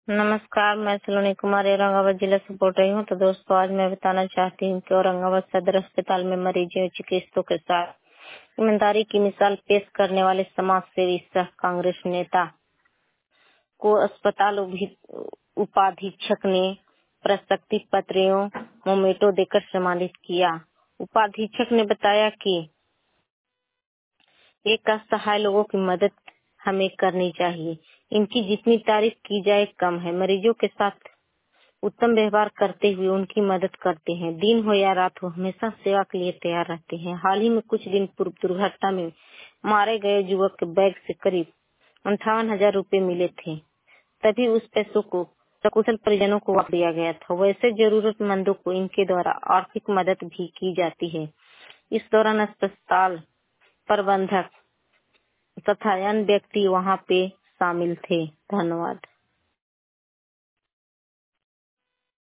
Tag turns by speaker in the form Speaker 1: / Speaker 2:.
Speaker 1: नमस्कार, मैं सलोनी कुमारी औरंगाबाद जिला से बोल रही हूँ। तो दोस्तों, आज मैं बताना चाहती हूँ कि औरंगाबाद सदर अस्पताल में मरीजों और चिकित्सकों के साथ ईमानदारी की मिसाल पेश करने वाले समाज सेवी सह कांग्रेस नेता को अस्पताल उपाधीक्षक ने प्रशस्ति पत्र एवं मोमेंटो देकर सम्मानित किया। उपाधीक्षक ने बताया कि एक असहाय लोगों की मदद हमें करनी चाहिए। इनकी जितनी तारीफ की जाए कम है। मरीजों के साथ उत्तम व्यवहार करते हुए उनकी मदद करते हैं। दिन हो या रात हो, हमेशा सेवा के लिए तैयार रहते हैं। हाल ही में कुछ दिन पूर्व दुर्घटना में मारे गए युवक के बैग से करीब 58,000 रुपए मिले थे। तभी उस पैसों को सकुशल परिजनों को वापस दिया गया था। वैसे जरूरतमंदों को इनके द्वारा आर्थिक मदद भी की जाती है। इस दौरान अस्पताल प्रबंधक तथा अन्य व्यक्ति वहां पे शामिल थे। धन्यवाद।